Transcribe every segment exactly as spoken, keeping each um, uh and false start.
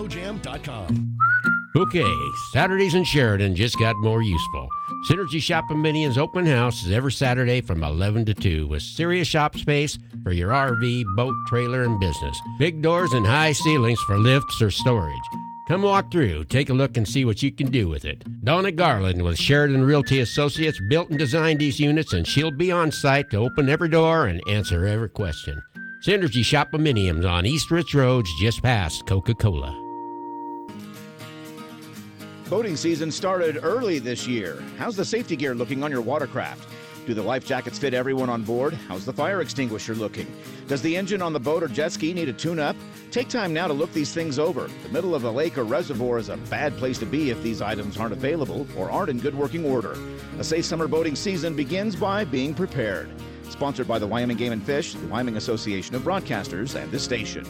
radio jam dot com. Okay, Saturdays in Sheridan just got more useful. Synergy Shop Dominions open house is every Saturday from eleven to two with serious shop space for your R V, boat, trailer, and business. Big doors and high ceilings for lifts or storage. Come walk through, take a look, and see what you can do with it. Donna Garland with Sheridan Realty Associates built and designed these units, and she'll be on site to open every door and answer every question. Synergy Shop Dominions on East Ridge Road, just past Coca-Cola. Boating season started early this year. How's the safety gear looking on your watercraft? Do the life jackets fit everyone on board? How's the fire extinguisher looking? Does the engine on the boat or jet ski need a tune-up? Take time now to look these things over. The middle of a lake or reservoir is a bad place to be if these items aren't available or aren't in good working order. A safe summer boating season begins by being prepared. Sponsored by the Wyoming Game and Fish, the Wyoming Association of Broadcasters, and this station.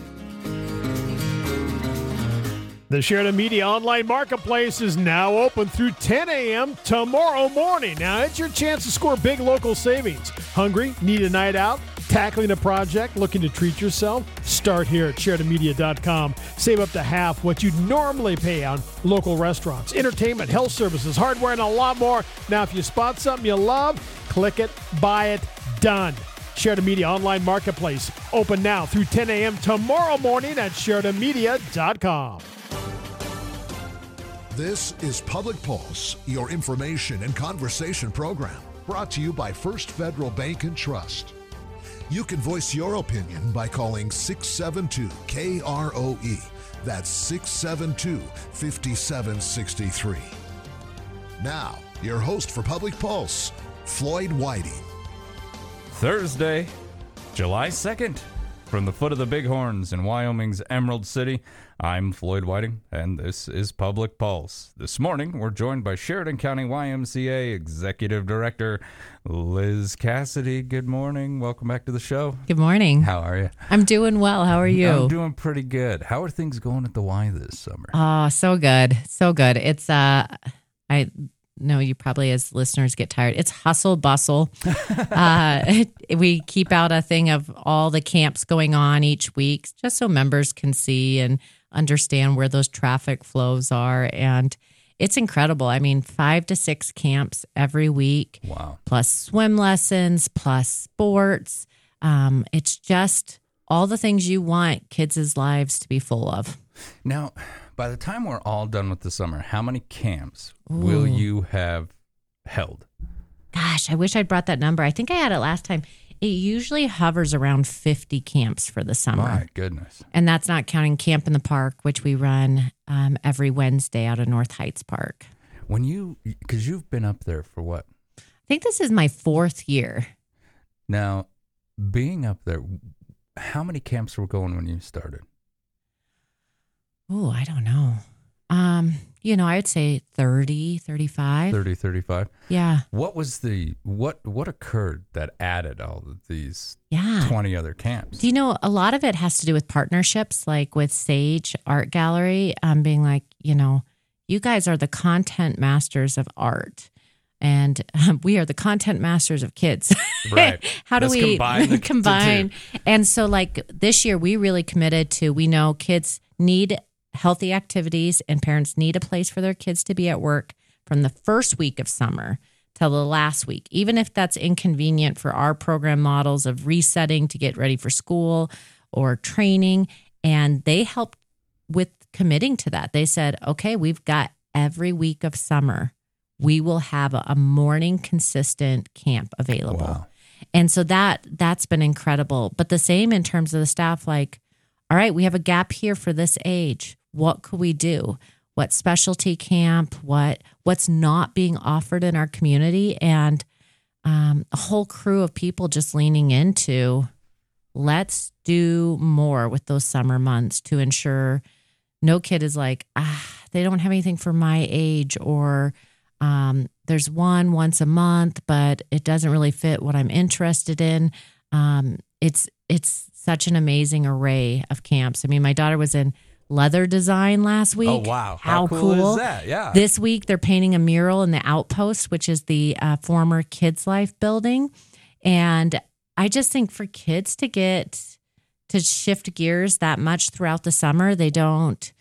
The Sheridan Media Online Marketplace is now open through ten a.m. tomorrow morning. Now, it's your chance to score big local savings. Hungry? Need a night out? Tackling a project? Looking to treat yourself? Start here at Sheridan Media dot com. Save up to half what you'd normally pay on local restaurants, entertainment, health services, hardware, and a lot more. Now, if you spot something you love, click it, buy it, done. Sheridan Media Online Marketplace. Open now through ten a.m. tomorrow morning at Sheridan Media dot com. This is Public Pulse, your information and conversation program, brought to you by First Federal Bank and Trust. You can voice your opinion by calling six seven two K R O E. That's six seven two, five seven six three. Now, your host for Public Pulse, Floyd Whiting. Thursday, July second, from the foot of the Bighorns in Wyoming's Emerald City, I'm Floyd Whiting, and this is Public Pulse. This morning, we're joined by Sheridan County Y M C A Executive Director Liz Cassidy. Good morning. Welcome back to the show. Good morning. How are you? I'm doing well. How are you? I'm doing pretty good. How are things going at the Y this summer? Oh, so good. So good. It's, uh, I know you probably as listeners get tired. It's hustle bustle. uh, we keep out a thing of all the camps going on each week just so members can see and understand where those traffic flows are. And it's incredible. I mean, five to six camps every week. Wow. Plus swim lessons, plus sports. Um, it's just all the things you want kids' lives to be full of. Now, by the time we're all done with the summer, how many camps Ooh. will you have held? Gosh, I wish I'd brought that number. I think I had it last time. It usually hovers around fifty camps for the summer. My goodness. And that's not counting Camp in the Park, which we run um, every Wednesday out of North Heights Park. When you, because you've been up there for what? I think this is my fourth year. Now, being up there, how many camps were going when you started? Oh, I don't know. Um, you know, I'd say thirty, thirty-five. thirty, thirty-five? Yeah. What was the, what what occurred that added all of these yeah. twenty other camps? Do you know, a lot of it has to do with partnerships, like with Sage Art Gallery, um, being like, you know, you guys are the content masters of art. And um, we are the content masters of kids. Right. How do Let's we combine? The, combine? And so like this year, we really committed to, we know kids need healthy activities and parents need a place for their kids to be at work from the first week of summer till the last week, even if that's inconvenient for our program models of resetting to get ready for school or training. And they helped with committing to that. They said, okay, we've got every week of summer, we will have a morning consistent camp available. Wow. And so that, that's been incredible. But the same in terms of the staff, like, all right, we have a gap here for this age. What could we do? What specialty camp? What what's not being offered in our community? And um, a whole crew of people just leaning into, let's do more with those summer months to ensure no kid is like, ah, they don't have anything for my age, or um, there's one once a month, but it doesn't really fit what I'm interested in. Um, it's it's such an amazing array of camps. I mean, my daughter was in leather design last week. Oh, wow. How, How cool, cool is that? Yeah. This week, they're painting a mural in the Outpost, which is the uh, former Kids Life building. And I just think for kids to get to shift gears that much throughout the summer, they don't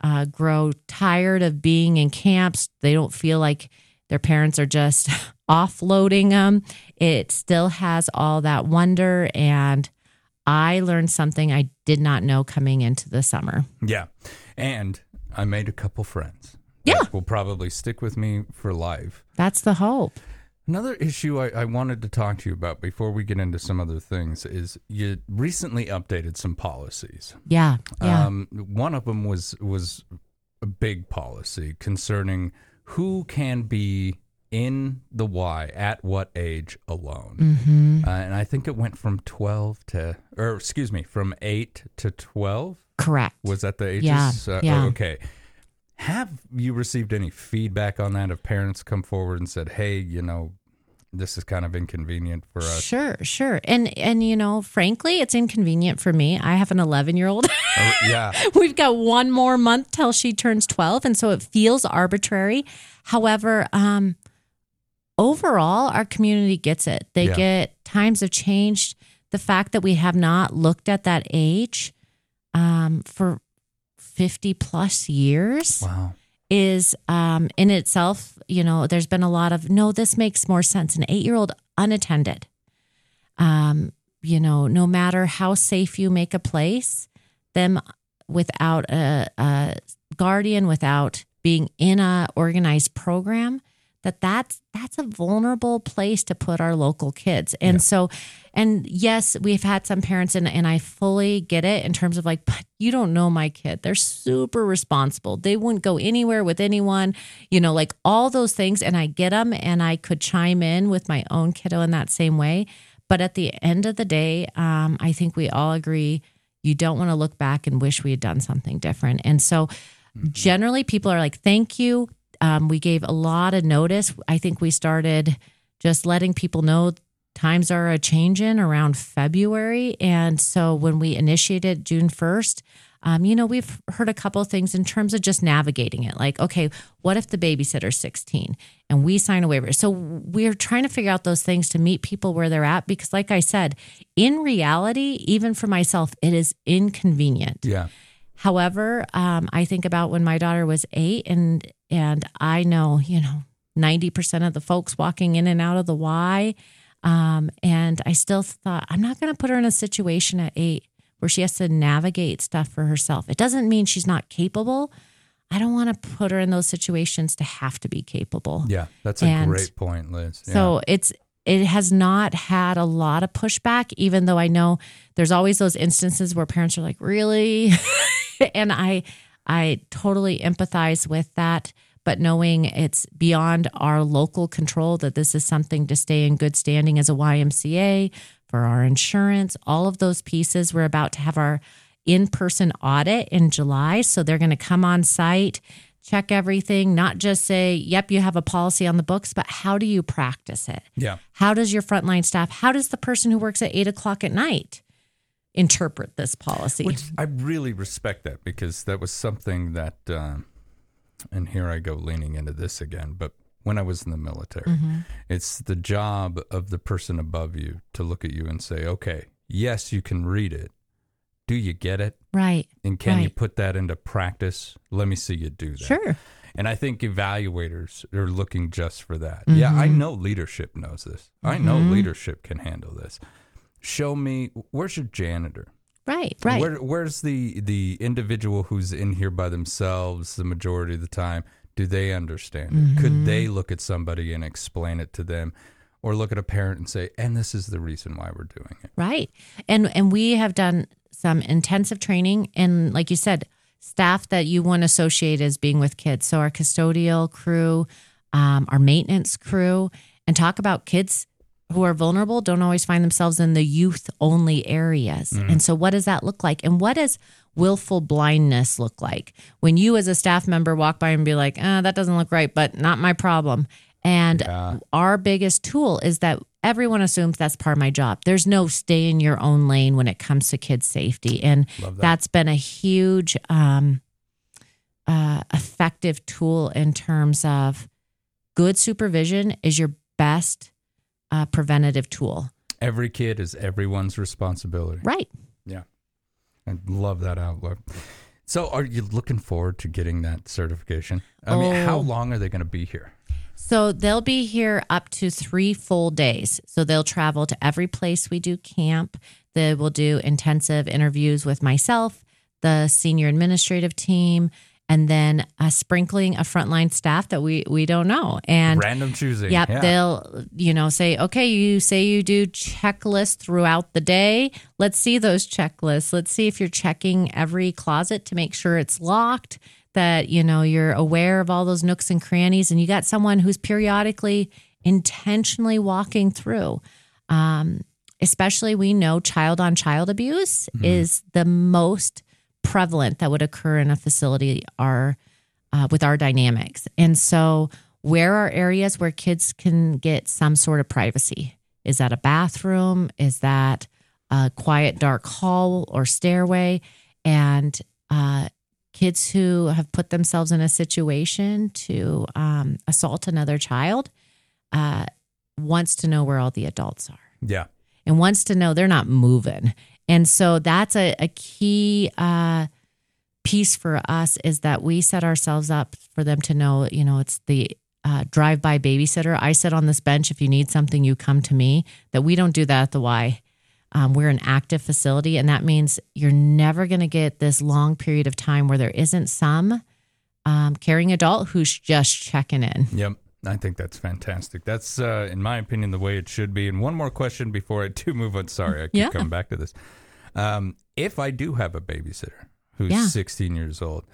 uh, grow tired of being in camps. They don't feel like their parents are just offloading them. It still has all that wonder. And I learned something I did not know coming into the summer. Yeah. And I made a couple friends. Yeah. That will probably stick with me for life. That's the hope. Another issue I, I wanted to talk to you about before we get into some other things is you recently updated some policies. Yeah. Yeah. Um, one of them was was a big policy concerning who can be in the Y at what age alone. Mm-hmm. Uh, and I think it went from twelve to, or excuse me, from eight to twelve. Correct. Was that the ages? Yeah. Uh, yeah. Okay. Have you received any feedback on that? Have parents come forward and said, hey, you know, this is kind of inconvenient for us? Sure, sure. And, and you know, frankly, it's inconvenient for me. I have an eleven-year-old. Oh, yeah. We've got one more month till she turns twelve, and so it feels arbitrary. However, um, overall, our community gets it. They Yeah. get times have changed. The fact that we have not looked at that age um, for fifty plus years Wow. is um, in itself, you know, there's been a lot of, no, this makes more sense. An eight-year-old unattended, um, you know, no matter how safe you make a place, them without a, a guardian, without being in a organized program, that that's, that's a vulnerable place to put our local kids. And Yeah. so, and yes, we've had some parents, and, and I fully get it in terms of like, but you don't know my kid. They're super responsible. They wouldn't go anywhere with anyone, you know, like all those things. And I get them, and I could chime in with my own kiddo in that same way. But at the end of the day, um, I think we all agree you don't want to look back and wish we had done something different. And so mm-hmm. generally people are like, thank you. Um, we gave a lot of notice. I think we started just letting people know times are a changing around February. And so when we initiated June first, um, you know, we've heard a couple of things in terms of just navigating it. Like, okay, what if the babysitter's sixteen and we sign a waiver? So we're trying to figure out those things to meet people where they're at. Because like I said, in reality, even for myself, it is inconvenient. Yeah. However, um, I think about when my daughter was eight, and and I know, you know, ninety percent of the folks walking in and out of the Y. Um, and I still thought, I'm not going to put her in a situation at eight where she has to navigate stuff for herself. It doesn't mean she's not capable. I don't want to put her in those situations to have to be capable. Yeah, that's a And great point, Liz. Yeah. So it's it has not had a lot of pushback, even though I know there's always those instances where parents are like, really? And I I totally empathize with that. But knowing it's beyond our local control, that this is something to stay in good standing as a Y M C A, for our insurance, all of those pieces. We're about to have our in-person audit in July. So they're going to come on site, check everything, not just say, yep, you have a policy on the books, but how do you practice it? Yeah. How does your frontline staff, how does the person who works at eight o'clock at night interpret this policy? Which I really respect that, because that was something that, um, and here I go leaning into this again, but when I was in the military, mm-hmm. it's the job of the person above you to look at you and say, okay, yes, you can read it. Do you get it? Right. And can right. you put that into practice? Let me see you do that. Sure. And I think evaluators are looking just for that. Mm-hmm. Yeah, I know leadership knows this. Mm-hmm. I know leadership can handle this. Show me, where's your janitor? Right, right. Where, where's the, the individual who's in here by themselves the majority of the time? Do they understand it? Mm-hmm. Could they look at somebody and explain it to them? Or look at a parent and say, and this is the reason why we're doing it. Right. And and we have done some intensive training. And like you said, staff that you want to associate as being with kids. So our custodial crew, um, our maintenance crew, and talk about kids who are vulnerable, don't always find themselves in the youth-only areas. Mm. And so what does that look like? And what does willful blindness look like? When you as a staff member walk by and be like, ah, that doesn't look right, but not my problem. And yeah. our biggest tool is that everyone assumes that's part of my job. There's no stay in your own lane when it comes to kids' safety. And that. that's been a huge um, uh, effective tool in terms of good supervision is your best Uh, preventative tool. Every kid is everyone's responsibility. Right. Yeah. I love that outlook. So are you looking forward to getting that certification? I mean, Oh. how long are they going to be here? So they'll be here up to three full days. So they'll travel to every place we do camp. They will do intensive interviews with myself, the senior administrative team, and then a sprinkling of frontline staff that we we don't know. And Random choosing. Yep, Yeah. they'll, you know, say, okay, you say you do checklists throughout the day. Let's see those checklists. Let's see if you're checking every closet to make sure it's locked, that, you know, you're aware of all those nooks and crannies, and you got someone who's periodically intentionally walking through. Um, especially, we know child on child abuse Mm-hmm. is the most prevalent that would occur in a facility are uh, with our dynamics. And so where are areas where kids can get some sort of privacy? Is that a bathroom? Is that a quiet, dark hall or stairway? And uh, kids who have put themselves in a situation to um, assault another child uh, wants to know where all the adults are Yeah. and wants to know they're not moving. And so that's a, a key uh, piece for us, is that we set ourselves up for them to know, you know, it's the uh, drive-by babysitter. I sit on this bench. If you need something, you come to me. That we don't do that at the Y. Um, we're an active facility, and that means you're never going to get this long period of time where there isn't some um, caring adult who's just checking in. Yep. I think that's fantastic. That's, uh, in my opinion, the way it should be. And one more question before I do move on. Sorry, I keep Yeah. coming back to this. Um, if I do have a babysitter who's Yeah. sixteen years old,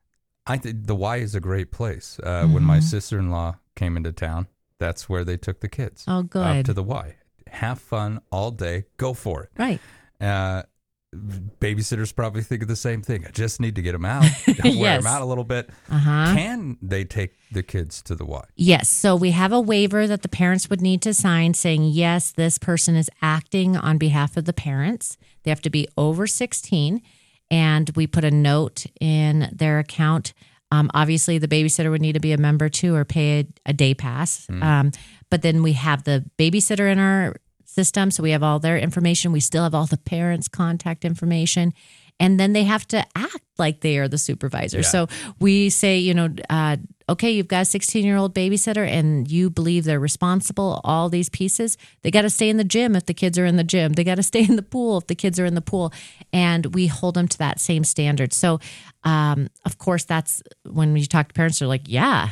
I think the Y is a great place. Uh, When my sister-in-law came into town, that's where they took the kids. Oh, Up good. to the Y. Have fun all day. Go for it. Right. Uh, babysitters probably think of the same thing. I just need to get them out, wear Yes. them out a little bit. Uh-huh. Can they take the kids to the Y? Yes. So we have a waiver that the parents would need to sign saying, yes, this person is acting on behalf of the parents. They have to be over sixteen. And we put a note in their account. Um, obviously, the babysitter would need to be a member too, or pay a, a day pass. Um, but then we have the babysitter in our system. So we have all their information. We still have all the parents' contact information. And then they have to act like they are the supervisor. Yeah. So we say, you know, uh, okay, you've got a sixteen-year-old babysitter and you believe they're responsible, all these pieces. They got to stay in the gym if the kids are in the gym. They got to stay in the pool if the kids are in the pool. And we hold them to that same standard. So, um, of course, that's when you talk to parents, they're like, yeah.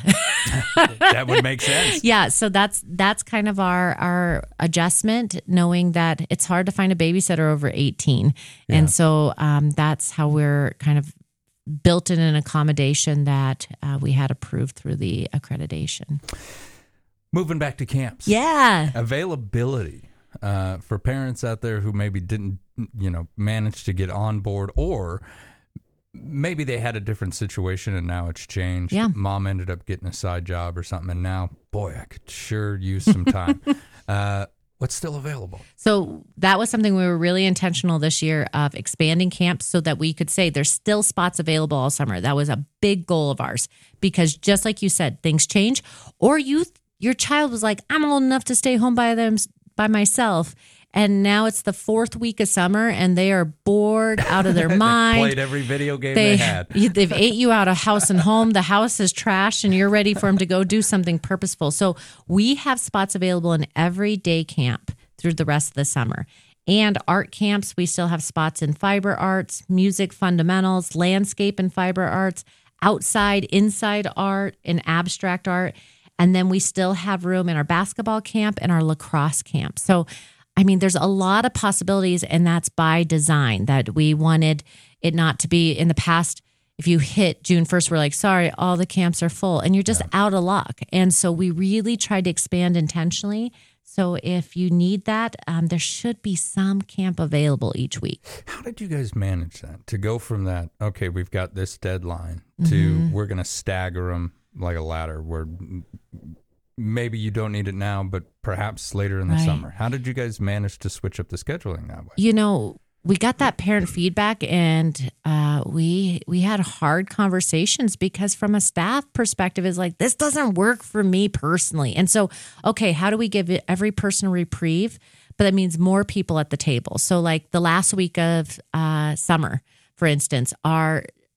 That would make sense. Yeah, so that's that's kind of our our adjustment, knowing that it's hard to find a babysitter over eighteen, and so um, that's how we're kind of built in an accommodation that uh, we had approved through the accreditation. Moving back to camps. Yeah, Availability uh, for parents out there who maybe didn't, you know, manage to get on board, or maybe they had a different situation and now it's changed. Yeah. Mom ended up getting a side job or something, and now, boy, I could sure use some time. uh, what's still available? so that was something we were really intentional this year of expanding camps so that we could say there's still spots available all summer. That was a big goal of ours, because just like you said, things change, or you your child was like, I'm old enough to stay home by them by myself. And now it's the fourth week of summer and they are bored out of their mind. Played every video game They, they, had. they've ate you out of house and home. The house is trashed and you're ready for them to go do something purposeful. So we have spots available in every day camp through the rest of the summer. And art camps, we still have spots in fiber arts, music fundamentals, landscape and fiber arts, outside, inside art, and abstract art. And then we still have room in our basketball camp and our lacrosse camp. So, I mean, there's a lot of possibilities, and that's by design, that we wanted it not to be in the past. If you hit June first, we're like, sorry, all the camps are full, and you're just out of luck. And so we really tried to expand intentionally. So if you need that, um, there should be some camp available each week. How did you guys manage that? To go from that, okay, we've got this deadline, to Mm-hmm. we're going to stagger them like a ladder, where maybe you don't need it now, but perhaps later in the Right. summer. How did you guys manage to switch up the scheduling that way? You know, we got that parent feedback, and uh, we we had hard conversations, because from a staff perspective, it's like, this doesn't work for me personally. And so, okay, how do we give every person a reprieve? But that means more people at the table. So like the last week of uh, summer, for instance, our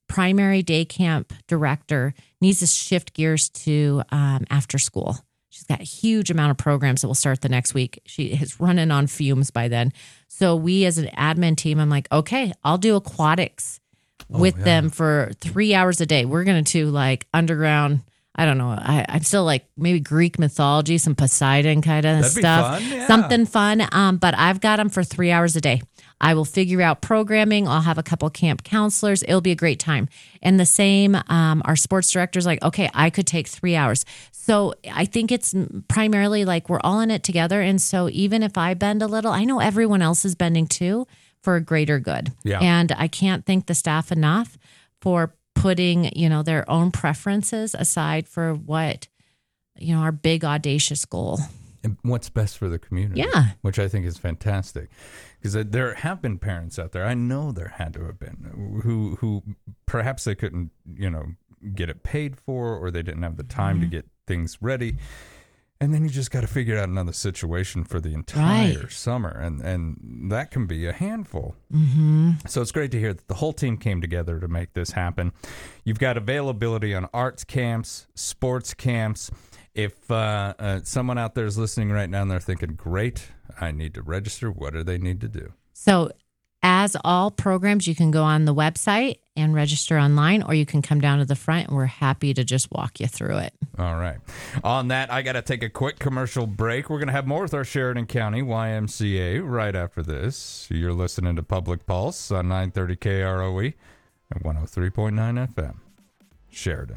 primary day camp director needs to shift gears to um, after school. She's got a huge amount of programs that will start the next week. She is running on fumes by then. So we as an admin team, I'm like, okay, I'll do aquatics with oh, yeah. them for three hours a day. We're going to do like underground, I don't know. I, I'm still like maybe Greek mythology, some Poseidon kind of That'd stuff. Be fun, yeah. Something fun. Um, but I've got them for three hours a day. I will figure out programming. I'll have a couple camp counselors. It'll be a great time. And the same, um, our sports director's like, okay, I could take three hours. So I think it's primarily like we're all in it together. And so even if I bend a little, I know everyone else is bending too for a greater good. Yeah. And I can't thank the staff enough for putting, you know, their own preferences aside for what, you know, our big audacious goal. And what's best for the community. Yeah. Which I think is fantastic. Because there have been parents out there, I know there had to have been, who who perhaps they couldn't, you know, get it paid for, or they didn't have the time mm-hmm. to get things ready. And then you just got to figure out another situation for the entire right. summer. And, and that can be a handful. Mm-hmm. So it's great to hear that the whole team came together to make this happen. You've got availability on arts camps, sports camps. If uh, uh, someone out there is listening right now and they're thinking, great, I need to register, what do they need to do? So as all programs, you can go on the website and register online, or you can come down to the front and we're happy to just walk you through it. All right. On that, I got to take a quick commercial break. We're going to have more with our Sheridan County Y M C A right after this. You're listening to Public Pulse on nine thirty K R O E and one oh three point nine F M. Sheridan.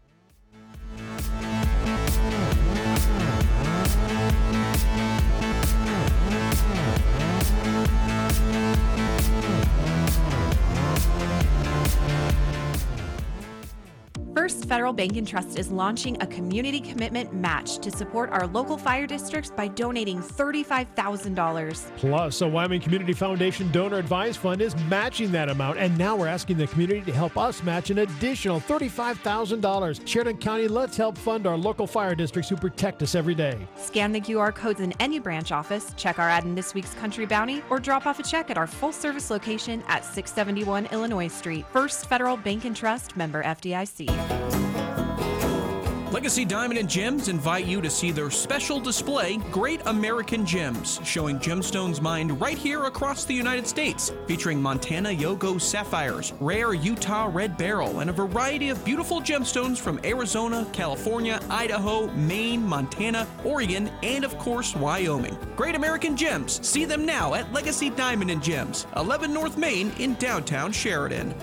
First Federal Bank and Trust is launching a community commitment match to support our local fire districts by donating thirty-five thousand dollars. Plus, a Wyoming Community Foundation Donor Advised Fund is matching that amount, and now we're asking the community to help us match an additional thirty-five thousand dollars. Sheridan County, let's help fund our local fire districts who protect us every day. Scan the Q R codes in any branch office, check our ad in this week's Country Bounty, or drop off a check at our full-service location at six seventy-one Illinois Street. First Federal Bank and Trust, member F D I C. Legacy Diamond and Gems invite you to see their special display, Great American Gems, showing gemstones mined right here across the United States, featuring Montana Yogo sapphires, rare Utah red beryl, and a variety of beautiful gemstones from Arizona, California, Idaho, Maine, Montana, Oregon, and of course, Wyoming. Great American Gems. See them now at Legacy Diamond and Gems, eleven North Main in downtown Sheridan.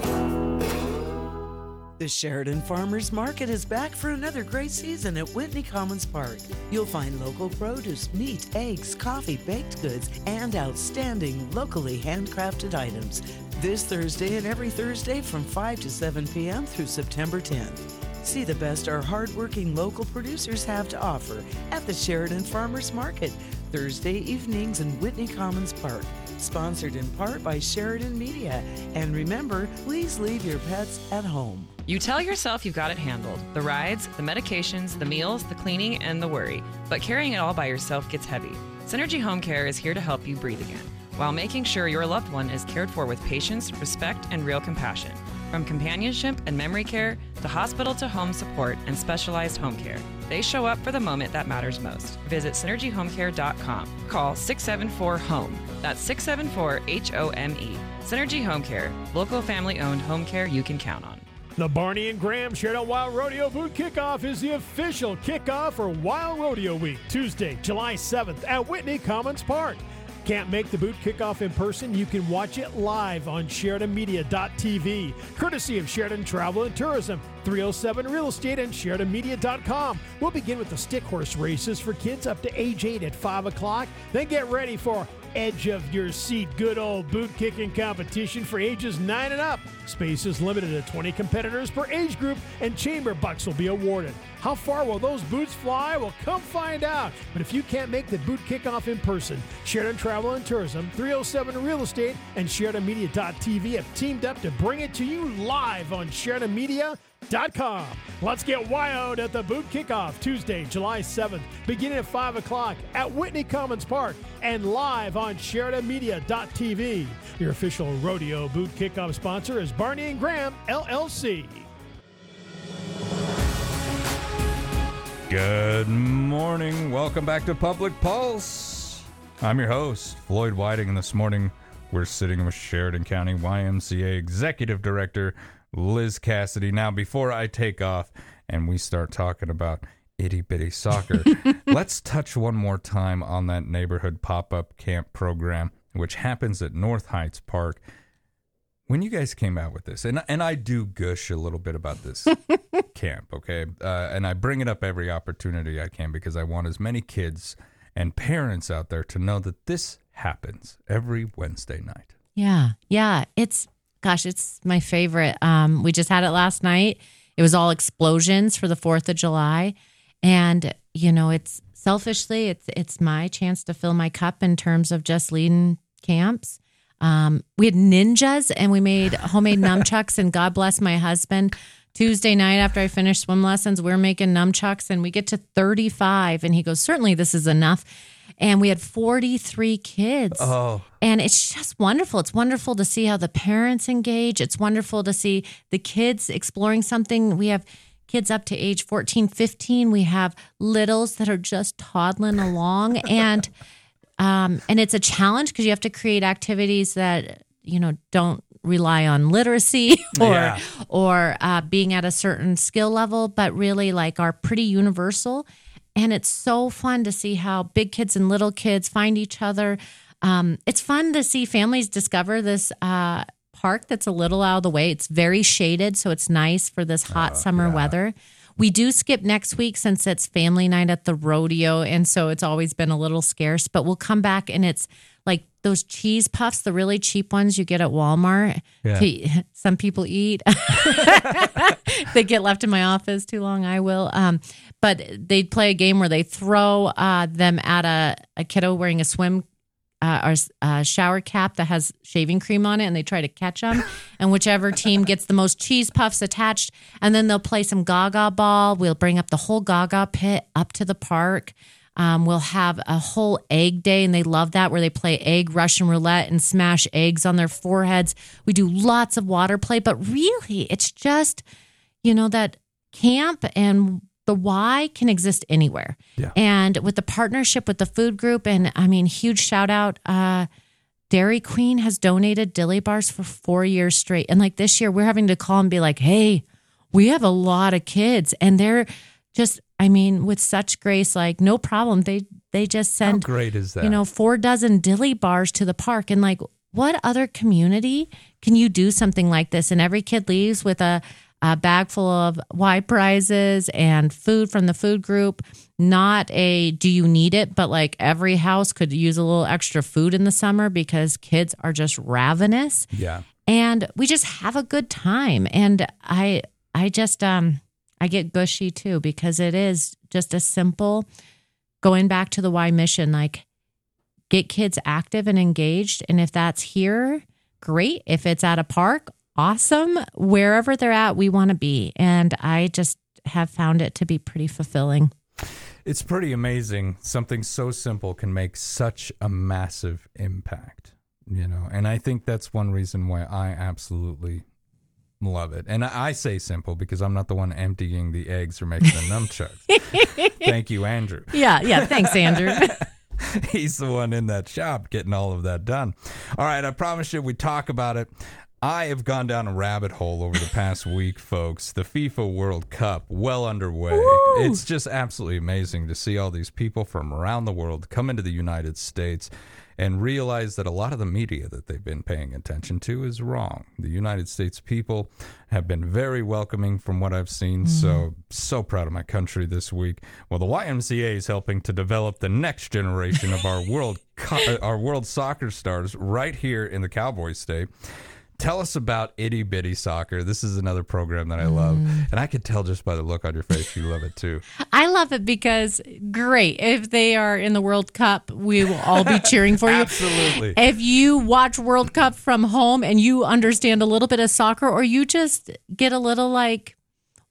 The Sheridan Farmers Market is back for another great season at Whitney Commons Park. You'll find local produce, meat, eggs, coffee, baked goods, and outstanding locally handcrafted items. This Thursday and every Thursday from five to seven p.m. through September tenth. See the best our hardworking local producers have to offer at the Sheridan Farmers Market, Thursday evenings in Whitney Commons Park. Sponsored in part by Sheridan Media. And remember, please leave your pets at home. You tell yourself you've got it handled. The rides, the medications, the meals, the cleaning, and the worry. But carrying it all by yourself gets heavy. Synergy Home Care is here to help you breathe again, while making sure your loved one is cared for with patience, respect, and real compassion. From companionship and memory care to hospital to home support and specialized home care, they show up for the moment that matters most. Visit synergy home care dot com. Call six seven four HOME. That's six seven four H O M E. Synergy Home Care, local family-owned home care you can count on. The Barney and Graham Sheridan Wild Rodeo Boot Kickoff is the official kickoff for Wild Rodeo Week, Tuesday, July seventh at Whitney Commons Park. Can't make the boot kickoff in person? You can watch it live on Sheridan Media dot T V, courtesy of Sheridan Travel and Tourism, three oh seven Real Estate, and Sheridan Media dot com. We'll begin with the stick horse races for kids up to age eight at five o'clock. Then get ready for edge of your seat good old boot kicking competition for ages nine and up. Space is limited to twenty competitors per age group, and chamber bucks will be awarded. How far will those boots fly? Well, come find out. But if you can't make the boot kickoff in person, Sheridan Travel and Tourism, three oh seven Real Estate, and Sheridan Media dot T V have teamed up to bring it to you live on Sheridan Media dot com. Let's get wild at the boot kickoff Tuesday, July seventh, beginning at five o'clock at Whitney Commons Park and live on Sheridan Media dot T V. Your official rodeo boot kickoff sponsor is Barney and Graham, L L C. Good morning. Welcome back to Public Pulse. I'm your host, Floyd Whiting, and this morning we're sitting with Sheridan County Y M C A Executive Director Liz Cassidy. Now, before I take off and we start talking about itty-bitty soccer, let's touch one more time on that neighborhood pop-up camp program, which happens at North Heights Park. When you guys came out with this, and, and I do gush a little bit about this camp, okay? Uh, and I bring it up every opportunity I can because I want as many kids and parents out there to know that this happens every Wednesday night. Yeah, yeah. It's, gosh, it's my favorite. Um, we just had it last night. It was all explosions for the fourth of July. And, you know, it's selfishly, it's it's my chance to fill my cup in terms of just leading camps. Um, we had ninjas and we made homemade nunchucks, and God bless my husband. Tuesday night after I finished swim lessons, we're making nunchucks and we get to thirty-five and he goes, certainly this is enough. And we had forty-three kids. Oh. And it's just wonderful. It's wonderful to see how the parents engage. It's wonderful to see the kids exploring something. We have kids up to age fourteen, fifteen. We have littles that are just toddling along. and um, and it's a challenge because you have to create activities that, you know, don't rely on literacy or Yeah. or uh, being at a certain skill level, but really like are pretty universal. And it's so fun to see how big kids and little kids find each other. Um, it's fun to see families discover this uh, park that's a little out of the way. It's very shaded, so it's nice for this hot Oh, summer yeah. weather. We do skip next week since it's family night at the rodeo, and so it's always been a little scarce. But we'll come back, and it's like those cheese puffs, the really cheap ones you get at Walmart. Yeah. To- some people eat. They get left in my office too long. I will. Um, but they play a game where they throw uh, them at a, a kiddo wearing a swim uh, or a shower cap that has shaving cream on it, and they try to catch them. And whichever team gets the most cheese puffs attached, and then they'll play some Gaga ball. We'll bring up the whole Gaga pit up to the park. Um, we'll have a whole egg day, and they love that, where they play egg Russian roulette and smash eggs on their foreheads. We do lots of water play, but really, it's just, you know, that camp and the Y can exist anywhere. Yeah. And with the partnership with the food group, and I mean, huge shout out, uh, Dairy Queen has donated dilly bars for four years straight. And like this year, we're having to call and be like, hey, we have a lot of kids, and they're just, I mean, with such grace, like no problem. They they just How send, great is that? you know, four dozen dilly bars to the park. And like, what other community can you do something like this? And every kid leaves with a, a bag full of Y prizes and food from the food group. Not a, do you need it? But like every house could use a little extra food in the summer because kids are just ravenous. Yeah. And we just have a good time. And I, I just, um, I get gushy too, because it is just a simple, going back to the Y mission, like get kids active and engaged. And if that's here, great. If it's at a park, awesome. Wherever they're at, we want to be. And I just have found it to be pretty fulfilling. It's pretty amazing. Something so simple can make such a massive impact, you know, and I think that's one reason why I absolutely love it. And I say simple because I'm not the one emptying the eggs or making the nunchucks. Thank you, Andrew. Yeah, yeah. Thanks, Andrew. He's the one in that shop getting all of that done. All right, I promise you we talk about it. I have gone down a rabbit hole over the past week, folks. The FIFA World Cup, well underway. Woo! It's just absolutely amazing to see all these people from around the world come into the United States and realize that a lot of the media that they've been paying attention to is wrong. The United States people have been very welcoming from what I've seen, mm-hmm. so, so proud of my country this week. Well, the Y M C A is helping to develop the next generation of our world, co- our world soccer stars right here in the Cowboy State. Tell us about Itty Bitty Soccer. This is another program that I love. Mm. And I could tell just by the look on your face you love it too. I love it because, great, if they are in the World Cup, we will all be cheering for you. Absolutely. If you watch World Cup from home and you understand a little bit of soccer, or you just get a little like,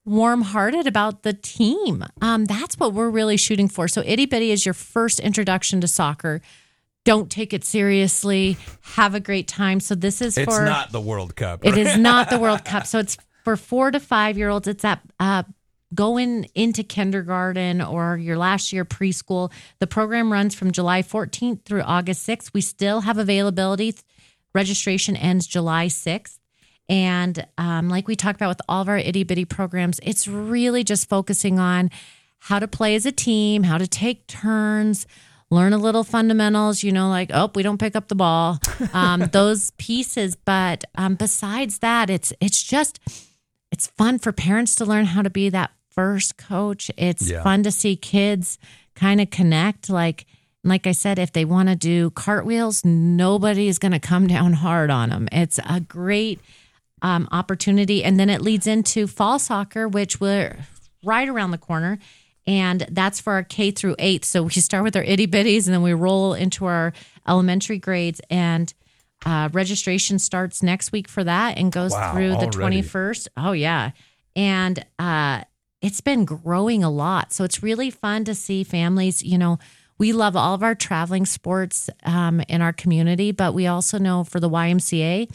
warm-hearted about the team. Um, that's what we're really shooting for. So Itty Bitty is your first introduction to soccer. Don't take it seriously. Have a great time. So this is it's for... It's not the World Cup. It is not the World Cup. So it's for four to five-year-olds. It's at uh, going into kindergarten or your last year preschool. The program runs from July fourteenth through August sixth. We still have availability. Registration ends July sixth. And um, like we talked about with all of our Itty Bitty programs, it's really just focusing on how to play as a team, how to take turns, learn a little fundamentals, you know, like, oh, we don't pick up the ball, um, those pieces. But um, besides that, it's it's just, it's fun for parents to learn how to be that first coach. It's yeah. fun to see kids kind of connect. Like, like I said, if they want to do cartwheels, nobody is going to come down hard on them. It's a great um, opportunity. And then it leads into fall soccer, which we're right around the corner. And that's for our K through eighth. So we start with our itty bitties and then we roll into our elementary grades. And uh, registration starts next week for that and goes wow, through the already. twenty-first. Oh, yeah. And uh, it's been growing a lot. So it's really fun to see families. You know, we love all of our traveling sports um, in our community, but we also know for the Y M C A,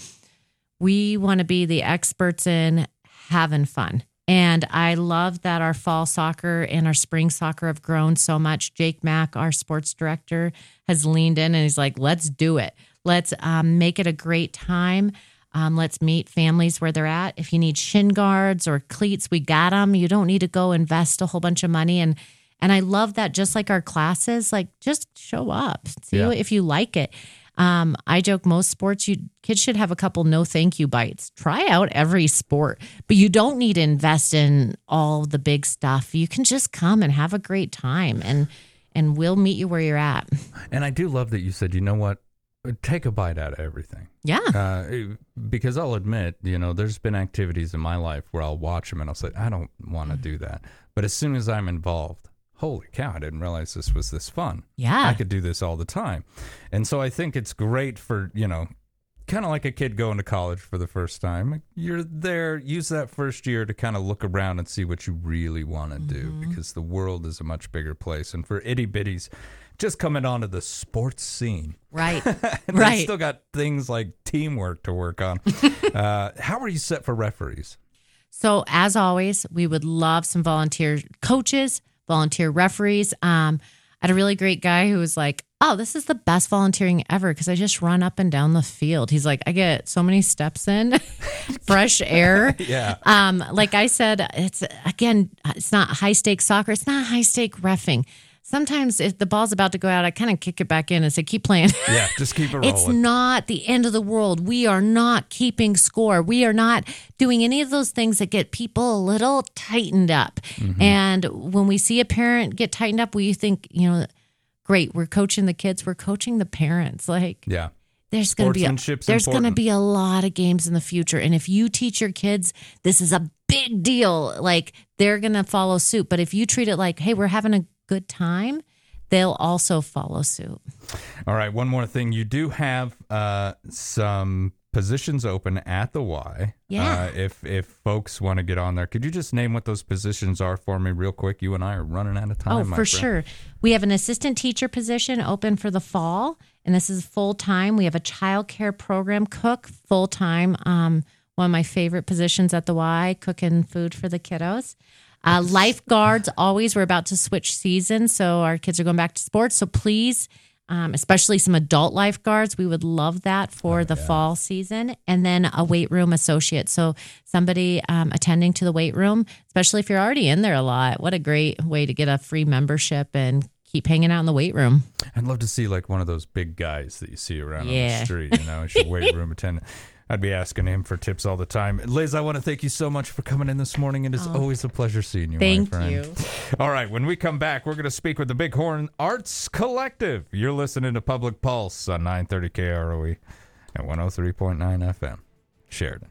we want to be the experts in having fun. And I love that our fall soccer and our spring soccer have grown so much. Jake Mack, our sports director, has leaned in and he's like, let's do it. Let's um, make it a great time. Um, let's meet families where they're at. If you need shin guards or cleats, we got them. You don't need to go invest a whole bunch of money. And and I love that just like our classes, like just show up. See Yeah. if you like it. Um, I joke most sports, you kids should have a couple no thank you bites. Try out every sport, but you don't need to invest in all the big stuff. You can just come and have a great time, and and we'll meet you where you're at. And I do love that you said, you know what, take a bite out of everything. Yeah. Uh, because I'll admit, you know, there's been activities in my life where I'll watch them and I'll say, I don't want to do that. But as soon as I'm involved, holy cow, I didn't realize this was this fun. Yeah. I could do this all the time. And so I think it's great for, you know, kind of like a kid going to college for the first time. You're there, use that first year to kind of look around and see what you really want to do, Mm-hmm. because the world is a much bigger place. And for itty bitties, just coming onto the sports scene. Right. They right. still got things like teamwork to work on. uh, how are you set for referees? So as always, we would love some volunteer coaches, volunteer referees. Um, I had a really great guy who was like, oh, this is the best volunteering ever because I just run up and down the field. He's like, I get so many steps in, fresh air. Yeah. Um, like I said, it's again, it's not high stakes soccer. It's not high stake reffing. Sometimes if the ball's about to go out, I kind of kick it back in and say, keep playing. Yeah, just keep it rolling. It's not the end of the world. We are not keeping score. We are not doing any of those things that get people a little tightened up. Mm-hmm. And when we see a parent get tightened up, we think, you know, great, we're coaching the kids, we're coaching the parents. Like, yeah. There's going to be a, there's going to be a lot of games in the future. And if you teach your kids, this is a big deal, like they're going to follow suit. But if you treat it like, hey, we're having a good time, they'll also follow suit. All right. One more thing. You do have uh, some positions open at the Y. Yeah. Uh, if if folks want to get on there, could you just name what those positions are for me real quick? You and I are running out of time. Oh, my for friend. sure. We have an assistant teacher position open for the fall, and this is full time. We have a child care program cook full time. Um, one of my favorite positions at the Y, cooking food for the kiddos. Uh, lifeguards, always. We're about to switch seasons, so our kids are going back to sports. So please, um, especially some adult lifeguards, we would love that for oh, the yeah. fall season. And then a weight room associate. So somebody um, attending to the weight room, especially if you're already in there a lot. What a great way to get a free membership and keep hanging out in the weight room. I'd love to see like one of those big guys that you see around yeah. on the street, you know, as your weight room attendant. I'd be asking him for tips all the time. Liz, I want to thank you so much for coming in this morning. It is oh, always a pleasure seeing you, thank my friend. you. All right, when we come back, we're going to speak with the Bighorn Arts Collective. You're listening to Public Pulse on nine thirty K R O E and one oh three point nine F M. Sheridan.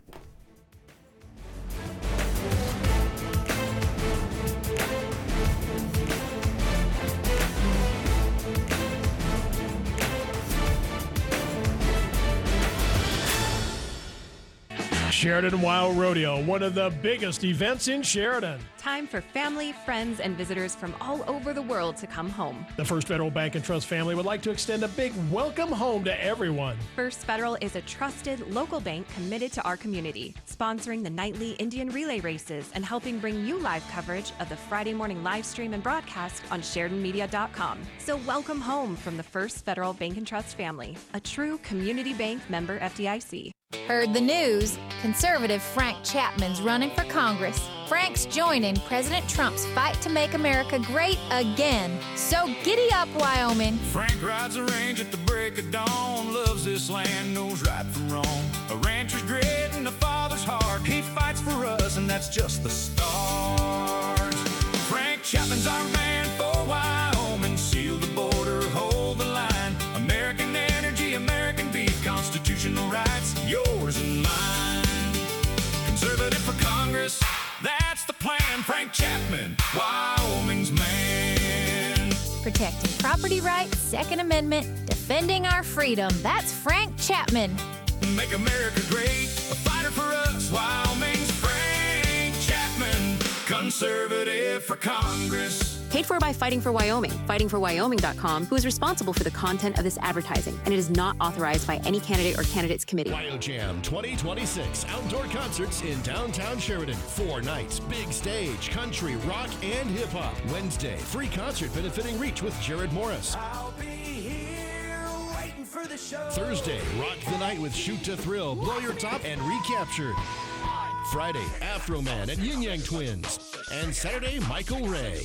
Sheridan Wild Rodeo, one of the biggest events in Sheridan. Time for family, friends, and visitors from all over the world to come home. The First Federal Bank and Trust family would like to extend a big welcome home to everyone. First Federal is a trusted local bank committed to our community, sponsoring the nightly Indian relay races and helping bring you live coverage of the Friday morning live stream and broadcast on Sheridan Media dot com. So welcome home from the First Federal Bank and Trust family, a true community bank member F D I C. Heard the news. Conservative Frank Chapman's running for Congress. Frank's joining President Trump's fight to make America great again. So giddy up, Wyoming. Frank rides the range at the break of dawn, loves this land, knows right from wrong. A rancher's grit and a father's heart. He fights for us, and that's just the start. Frank Chapman's our man for Wyoming. Seal the border, hold the line. American energy, American beef, constitutional rights, yours and mine. Conservative for Congress, that's the plan. Frank Chapman, Wyoming's man. Protecting property rights, Second Amendment, defending our freedom. That's Frank Chapman. Make America great, a fighter for us, Wyoming's Frank Chapman. Conservative for Congress. Paid for by Fighting for Wyoming, fighting for wyoming dot com, who is responsible for the content of this advertising, and it is not authorized by any candidate or candidates committee. WyoJam twenty twenty-six outdoor concerts in downtown Sheridan. Four nights, big stage, country, rock, and hip hop. Wednesday, free concert benefiting Reach with Jared Morris. I'll be here waiting for the show. Thursday, rock the night with Shoot to Thrill, Blow Your Top, and Recaptured. Friday, Afro Man and Yin Yang Twins. And Saturday, Michael Ray.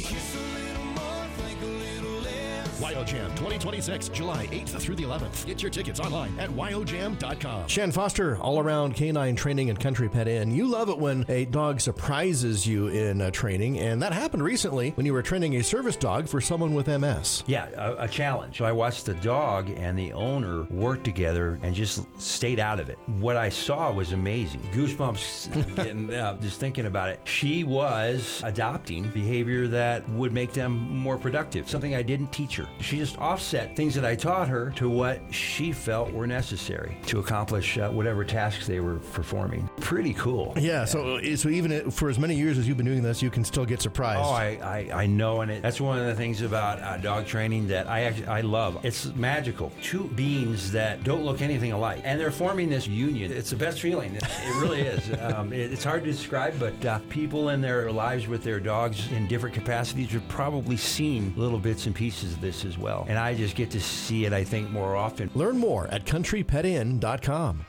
WyoJam twenty twenty-six, July eighth through the eleventh. Get your tickets online at wyo jam dot com. Shan Foster, all-around canine training and Country Pet Inn. You love it when a dog surprises you in uh, training, and that happened recently when you were training a service dog for someone with M S. Yeah, a, a challenge. So I watched the dog and the owner work together and just stayed out of it. What I saw was amazing. Goosebumps getting uh, just thinking about it. She was adopting behavior that would make them more productive, something I didn't teach her. She just offset things that I taught her to what she felt were necessary to accomplish uh, whatever tasks they were performing. Pretty cool. Yeah, so so even for as many years as you've been doing this, you can still get surprised. Oh, I, I, I know, and it, that's one of the things about uh, dog training that I actually I love. It's magical. Two beings that don't look anything alike, and they're forming this union. It's the best feeling. It, it really is. Um, it, it's hard to describe, but uh, people in their lives with their dogs in different capacities have probably seen little bits and pieces of this as well. And I just get to see it, I think, more often. Learn more at country pet inn dot com.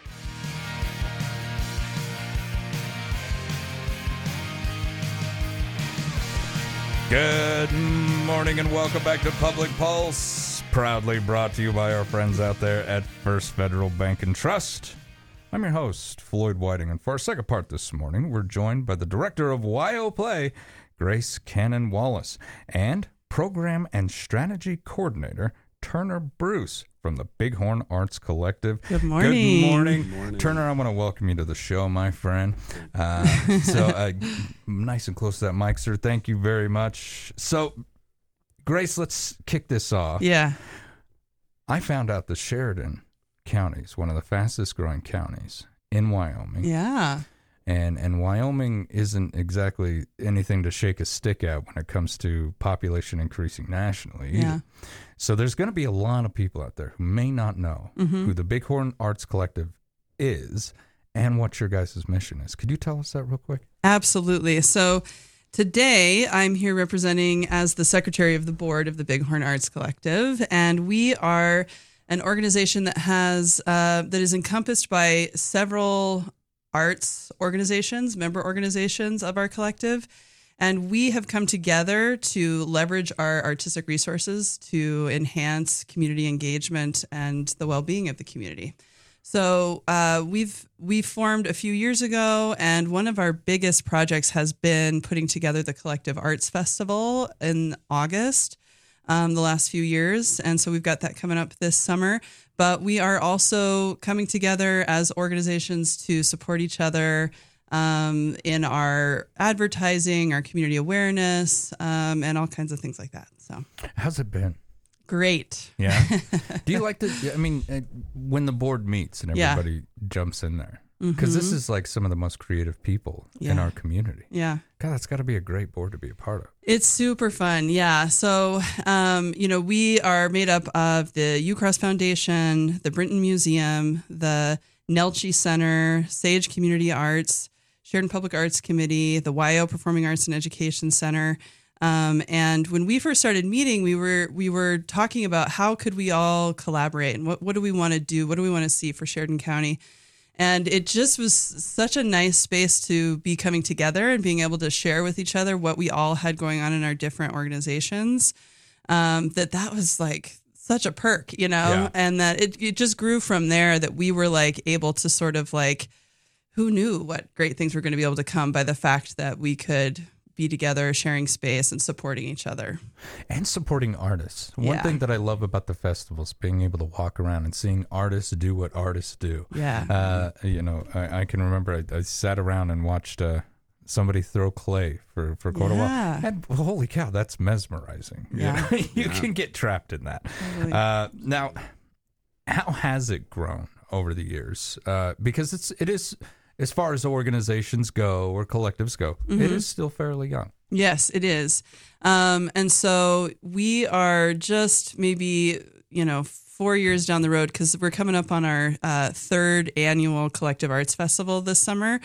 Good morning and welcome back to Public Pulse, proudly brought to you by our friends out there at First Federal Bank and Trust. I'm your host, Floyd Whiting, and for our second part this morning, we're joined by the director of WyoPlay, Grace Cannon Wallace, and Program and Strategy Coordinator, Turner Bruce from the Bighorn Arts Collective. Good morning. Good morning. Good morning. Turner, I want to welcome you to the show, my friend. Uh, so uh, nice and close to that mic, sir. Thank you very much. So, Grace, let's kick this off. Yeah. I found out that Sheridan County is one of the fastest growing counties in Wyoming. Yeah. And and Wyoming isn't exactly anything to shake a stick at when it comes to population increasing nationally either. Yeah. So there's going to be a lot of people out there who may not know mm-hmm. who the Bighorn Arts Collective is and what your guys' mission is. Could you tell us that real quick? Absolutely. So today I'm here representing as the secretary of the board of the Bighorn Arts Collective, and we are an organization that has uh, that is encompassed by several arts organizations, member organizations of our collective. And we have come together to leverage our artistic resources to enhance community engagement and the well-being of the community. So uh, we've we formed a few years ago, and one of our biggest projects has been putting together the Collective Arts Festival in August, um, the last few years. And so we've got that coming up this summer. But we are also coming together as organizations to support each other um, in our advertising, our community awareness, um, and all kinds of things like that. So, how's it been? Great. Yeah. Do you like the? I mean, uh, when the board meets and everybody yeah. jumps in there, Because Mhm. this is like some of the most creative people in Yeah. our community. Yeah. God, that's got to be a great board to be a part of. It's super fun. Yeah. So, um, you know, we are made up of the UCross Foundation, the Brinton Museum, the Nelchi Center, Sage Community Arts, Sheridan Public Arts Committee, the Y O Performing Arts and Education Center. Um, and when we first started meeting, we were we were talking about how could we all collaborate and what, what do we want to do? What do we want to see for Sheridan County? And it just was such a nice space to be coming together and being able to share with each other what we all had going on in our different organizations. Um, that that was like such a perk, you know, Yeah. and that it, it just grew from there that we were like able to sort of like, who knew what great things were going to be able to come by the fact that we could be together, sharing space and supporting each other. And supporting artists. One Yeah. thing that I love about the festival is being able to walk around and seeing artists do what artists do. Yeah. Uh, you know, I, I can remember I, I sat around and watched uh, somebody throw clay for, for quite Yeah. a while. And holy cow, that's mesmerizing. You Yeah. know? you Yeah. can get trapped in that. Totally. Uh, now, how has it grown over the years? Uh, because it's it is, as far as organizations go or collectives go, it Mhm. is still fairly young. Yes, it is. Um, and so we are just maybe, you know, four years down the road because we're coming up on our uh, third annual Collective Arts Festival this summer.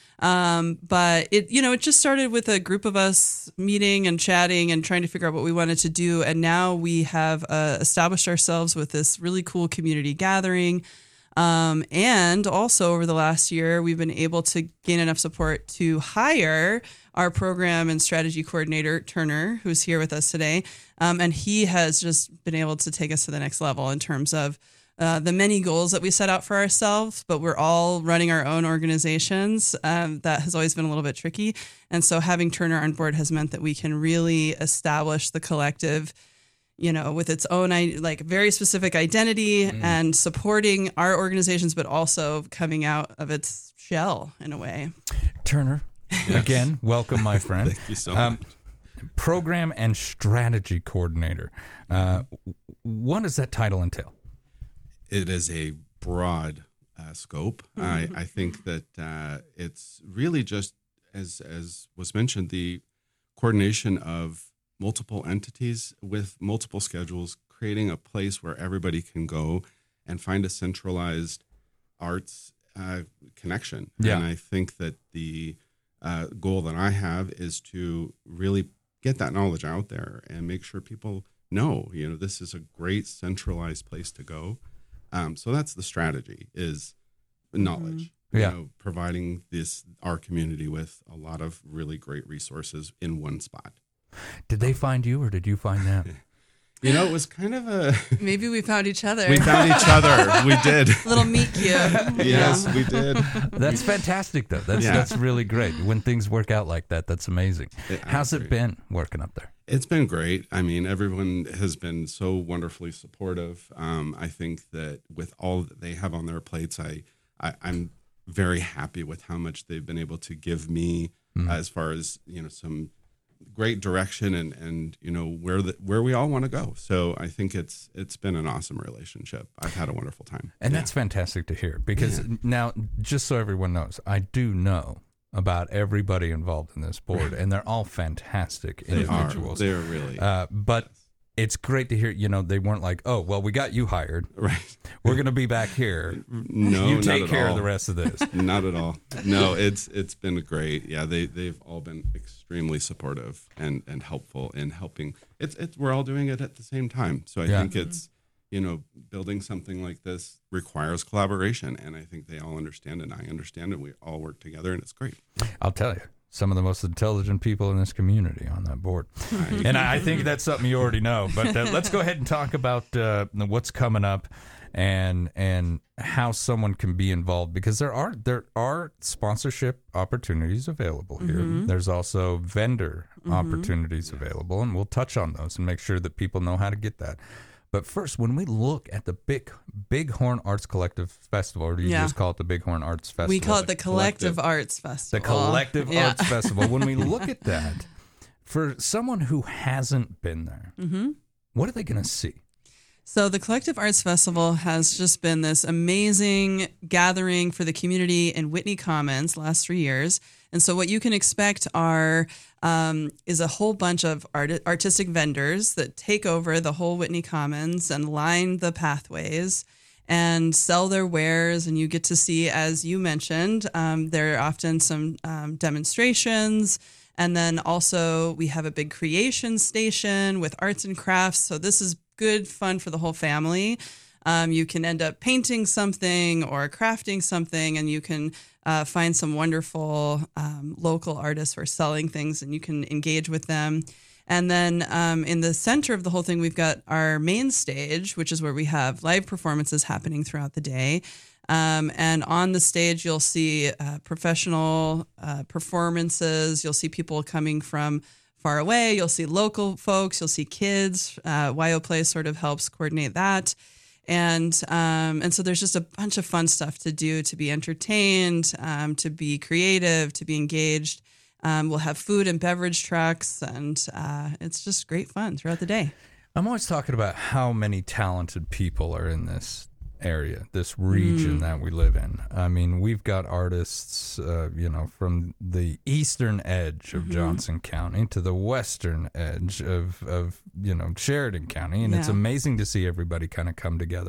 Um, but it, you know, it just started with a group of us meeting and chatting and trying to figure out what we wanted to do. And now we have uh, established ourselves with this really cool community gathering. Um, and also over the last year, we've been able to gain enough support to hire our program and strategy coordinator, Turner, who's here with us today. Um, and he has just been able to take us to the next level in terms of uh, the many goals that we set out for ourselves, but we're all running our own organizations. Um, that has always been a little bit tricky. And so having Turner on board has meant that we can really establish the collective, you know, with its own like very specific identity Mm. and supporting our organizations, but also coming out of its shell in a way. Turner, again, welcome, my friend. Thank you so Um, much. Program and Strategy Coordinator. Uh, what does that title entail? It is a broad uh, scope. I, I think that uh, it's really just, as as was mentioned, the coordination of multiple entities with multiple schedules, creating a place where everybody can go and find a centralized arts uh, connection. Yeah. And I think that the uh, goal that I have is to really get that knowledge out there and make sure people know, you know, this is a great centralized place to go. Um, so that's the strategy, is knowledge. Yeah. You know, providing this our community with a lot of really great resources in one spot. Did they find you or did you find them? You know, it was kind of a Maybe we found each other. we found each other. We did. Little meet cute. Yes, we did. That's fantastic, though. That's Yeah. that's really great. When things work out like that, that's amazing. It- I How's it agree. been working up there? It's been great. I mean, everyone has been so wonderfully supportive. Um, I think that with all that they have on their plates, I, I I'm very happy with how much they've been able to give me Mm. uh, as far as, you know, some great direction and and you know where the where we all want to go. So I think it's it's been an awesome relationship. I've had a wonderful time. And Yeah. that's fantastic to hear because now, just so everyone knows, I do know about everybody involved in this board, and they're all fantastic They are. individuals. They are really. Uh, but it's great to hear, you know, they weren't like, oh, well, we got you hired. Right. We're going to be back here. No, you not take at care all. of the rest of this. Not at all. No, it's it's been great. Yeah, they they've all been extremely supportive and and helpful in helping. It's it's we're all doing it at the same time. So I Yeah. think it's, you know, building something like this requires collaboration, and I think they all understand it. And I understand it. We all work together, and it's great. I'll tell you, some of the most intelligent people in this community on that board. And I think that's something you already know. But uh, let's go ahead and talk about uh, what's coming up and and how someone can be involved, because there are there are sponsorship opportunities available here. Mhm. There's also vendor Mhm. opportunities available, and we'll touch on those and make sure that people know how to get that. But first, when we look at the Big Bighorn Arts Collective Festival, or do you Yeah. just call it the Bighorn Arts Festival? We call it the Collective Arts Festival. The Collective Yeah. Arts Festival. When we look at that, for someone who hasn't been there, Mhm. what are they going to see? So the Collective Arts Festival has just been this amazing gathering for the community in Whitney Commons the last three years. And so what you can expect are um, is a whole bunch of art- artistic vendors that take over the whole Whitney Commons and line the pathways and sell their wares. And you get to see, as you mentioned, um, there are often some um, demonstrations. And then also we have a big creation station with arts and crafts. So this is good fun for the whole family. Um, you can end up painting something or crafting something, and you can uh, find some wonderful um, local artists who are selling things, and you can engage with them. And then um, in the center of the whole thing, we've got our main stage, which is where we have live performances happening throughout the day. Um, and on the stage, you'll see uh, professional uh, performances. You'll see people coming from far away. You'll see local folks. You'll see kids. Uh, Y O Play sort of helps coordinate that. And um, and so there's just a bunch of fun stuff to do, to be entertained, um, to be creative, to be engaged. Um, we'll have food and beverage trucks, and uh, it's just great fun throughout the day. I'm always talking about how many talented people are in this area, this region Mm. that we live in. I mean, we've got artists, uh, you know, from the eastern edge of Mhm. Johnson County to the western edge of, of you know, Sheridan County. And it's Yeah. amazing to see everybody kind of come together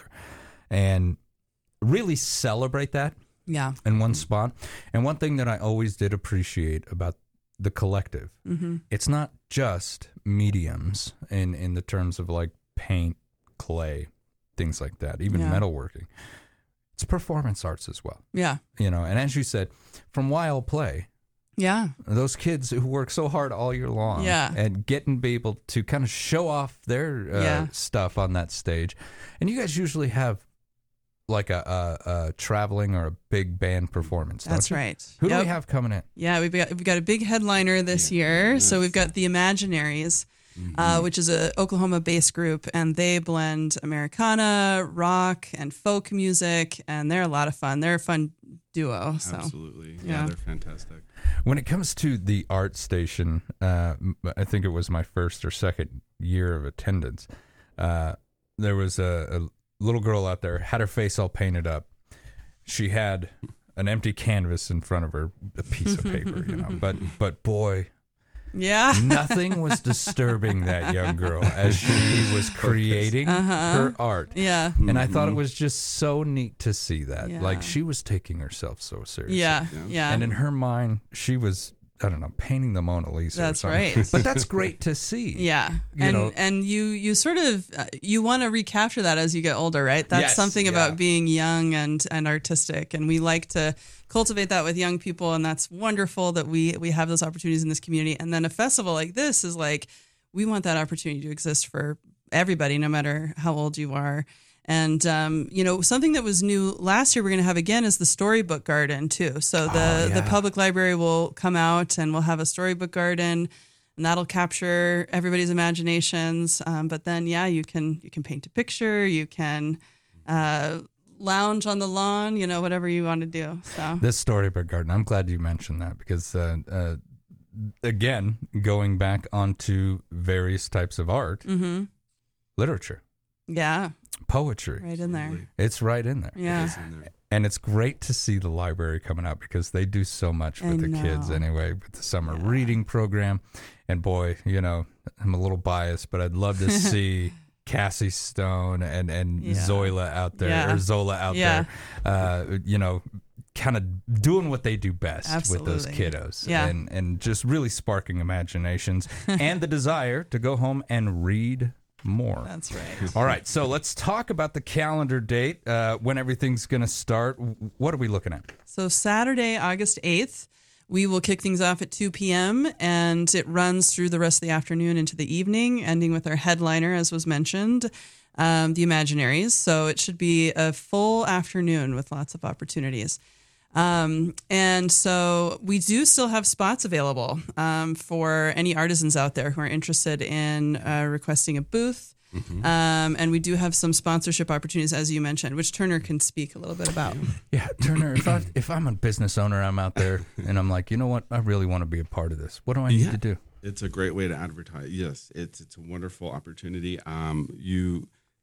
and really celebrate that Yeah. in one spot. And one thing that I always did appreciate about the collective, Mhm. it's not just mediums in, in the terms of like paint, clay, things like that, even Yeah. metalworking. It's performance arts as well. Yeah. You know, and as you said, from Wild Play, Yeah. those kids who work so hard all year long Yeah. and getting be able to kind of show off their uh, Yeah. stuff on that stage. And you guys usually have like a, a, a traveling or a big band performance. don't That's you? right. Who do Yep. we have coming in? Yeah, we've got we've got a big headliner this year. So we've got the Imaginaries, uh, which is a Oklahoma-based group, and they blend Americana, rock, and folk music, and they're a lot of fun. They're a fun duo. So. Absolutely. Yeah, they're fantastic. When it comes to the art station, uh, m- I think it was my first or second year of attendance. Uh, there was a, a little girl out there, had her face all painted up. She had an empty canvas in front of her, a piece of paper, you know. But but boy, Yeah. nothing was disturbing that young girl as she was creating Uh-huh. her art. Yeah. And I thought it was just so neat to see that. Yeah. Like she was taking herself so seriously. Yeah, yeah. yeah. And in her mind, she was, I don't know, painting the Mona Lisa. That's or something. right. But that's great to see. Yeah, You and know- and you you sort of uh, you want to recapture that as you get older, right? That's Yes, something yeah. about being young and and artistic, and we like to cultivate that with young people, and that's wonderful that we we have those opportunities in this community. And then a festival like this is like we want that opportunity to exist for everybody, no matter how old you are. And, um, you know, something that was new last year we're going to have again is the Storybook Garden, too. So the, Oh, the yeah. public library will come out and we'll have a storybook garden, and that'll capture everybody's imaginations. Um, but then, yeah, you can you can paint a picture, you can uh, lounge on the lawn, you know, whatever you want to do. So This Storybook Garden, I'm glad you mentioned that because, uh, uh, again, going back onto various types of art, hmm literature, yeah, poetry. right in there. It's right in there. Yeah. It is in there. And it's great to see the library coming out because they do so much I with the kids know. anyway, with the summer reading program. And boy, you know, I'm a little biased, but I'd love to see Cassie Stone and, and Yeah. Zoila out there, Yeah. or Zola out Yeah. there, uh, you know, kind of doing what they do best with those Absolutely. kiddos. Yeah. And, and just really sparking imaginations and the desire to go home and read more. That's right. All right, so let's talk about the calendar date, uh, when everything's going to start. What are we looking at? So Saturday, August eighth, we will kick things off at two p.m. and it runs through the rest of the afternoon into the evening, ending with our headliner, as was mentioned, um, the Imaginaries. So it should be a full afternoon with lots of opportunities. Um, and so we do still have spots available um, for any artisans out there who are interested in uh, requesting a booth. Mm-hmm. Um, and we do have some sponsorship opportunities, as you mentioned, which Turner can speak a little bit about. Yeah, Turner, if, I, if I'm a business owner, I'm out there and I'm like, you know what? I really want to be a part of this. What do I need Yeah. to do? It's a great way to advertise. Yes, it's it's a wonderful opportunity. Um, you to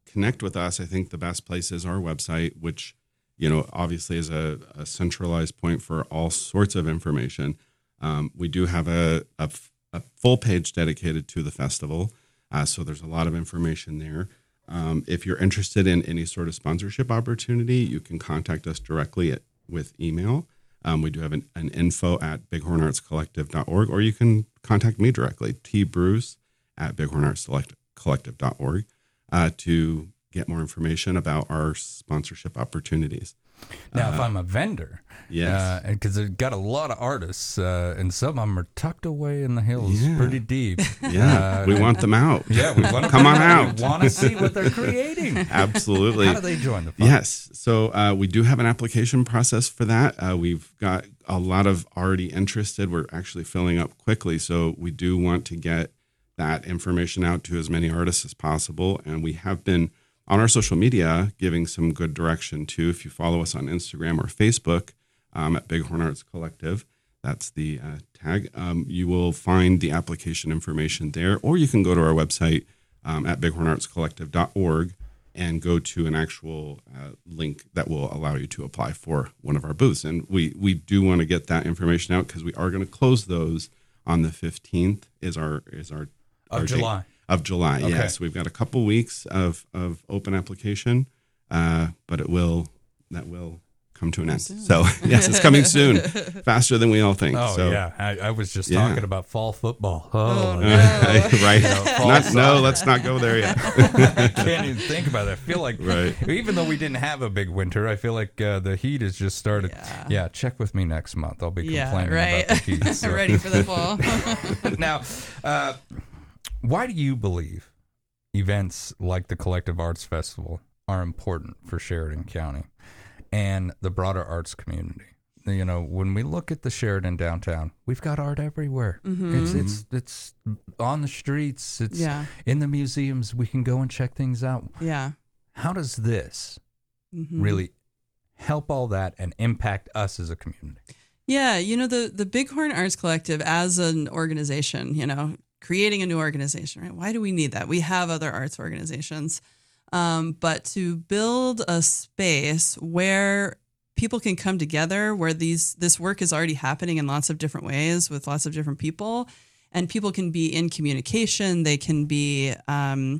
connect with us, I think the best place is our website, which, you know, obviously is a, a centralized point for all sorts of information. Um, we do have a, a, a full page dedicated to the festival. Uh, so there's a lot of information there. Um, if you're interested in any sort of sponsorship opportunity, you can contact us directly at, with email. Um, we do have an, an info at bighorn arts collective dot org, or you can contact me directly, T Bruce at bighorn arts collective dot org, uh, to get more information about our sponsorship opportunities. Now, uh, if I'm a vendor, yes, because uh, they've got a lot of artists, uh, and some of them are tucked away in the hills, Yeah. pretty deep. Yeah, Uh, we want them out. Yeah, we want them Come on out. We want to see what they're creating. Absolutely. How do they join the fund? Yes, so uh, we do have an application process for that. Uh, we've got a lot of already interested. We're actually filling up quickly, so we do want to get that information out to as many artists as possible, and we have been on our social media giving some good direction too. If you follow us on Instagram or Facebook um, at Bighorn Arts Collective, that's the uh, tag, um, you will find the application information there, or you can go to our website um, at bighorn arts collective dot org and go to an actual uh, link that will allow you to apply for one of our booths. And we, we do want to get that information out because we are going to close those on the fifteenth is our, is our, Of our July. date. Of July, Okay. yes. We've got a couple weeks of, of open application, uh, but it will that will come to an end. So, yes, it's coming soon, faster than we all think. Oh, so, yeah. I, I was just yeah. talking about fall football. Oh, right. You know, fall Not, no, soccer. let's not go there yet. I can't even think about it. I feel like, Right. even though we didn't have a big winter, I feel like uh, the heat has just started. Yeah. Yeah, check with me next month. I'll be Yeah, complaining right. about the heat. so. Ready for the fall. Now, uh, why do you believe events like the Collective Arts Festival are important for Sheridan County and the broader arts community? You know, when we look at the Sheridan downtown, we've got art everywhere. Mhm. It's it's it's on the streets. It's Yeah. in the museums. We can go and check things out. Yeah. How does this Mhm. really help all that and impact us as a community? Yeah, you know, the the Bighorn Arts Collective as an organization, you know, creating a new organization, right? Why do we need that? We have other arts organizations. Um, but to build a space where people can come together, where these this work is already happening in lots of different ways with lots of different people, and people can be in communication, they can be um,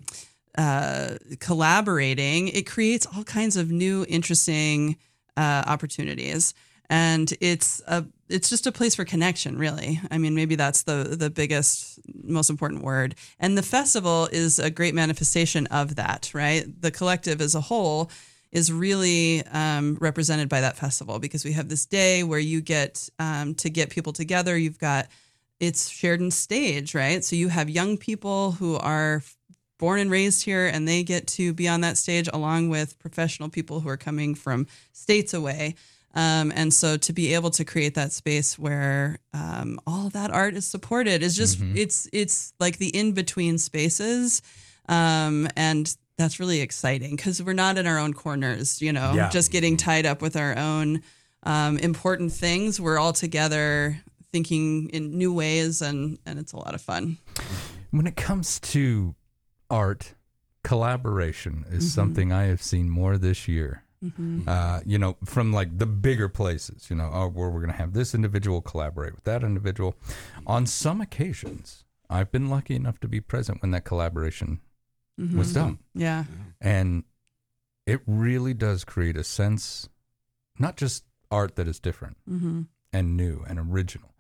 uh, collaborating, it creates all kinds of new, interesting uh, opportunities. And it's a it's just a place for connection, really. I mean, maybe that's the the biggest, most important word. And the festival is a great manifestation of that, right? The collective as a whole is really um, represented by that festival, because we have this day where you get um, to get people together. You've got, it's Sheridan Stage, right? So you have young people who are born and raised here, and they get to be on that stage along with professional people who are coming from states away. Um, and so to be able to create that space where um, all that art is supported is just, Mhm. it's it's like the in-between spaces. Um, and that's really exciting because we're not in our own corners, you know, Yeah. just getting tied up with our own um, important things. We're all together thinking in new ways, and, and it's a lot of fun. When it comes to art, collaboration is Mhm. something I have seen more this year. Mhm. Uh, you know, from like the bigger places, you know, oh, where we're going to have this individual collaborate with that individual. On some occasions, I've been lucky enough to be present when that collaboration was Mhm. done. Yeah. And it really does create a sense, not just art that is different Mhm. and new and original.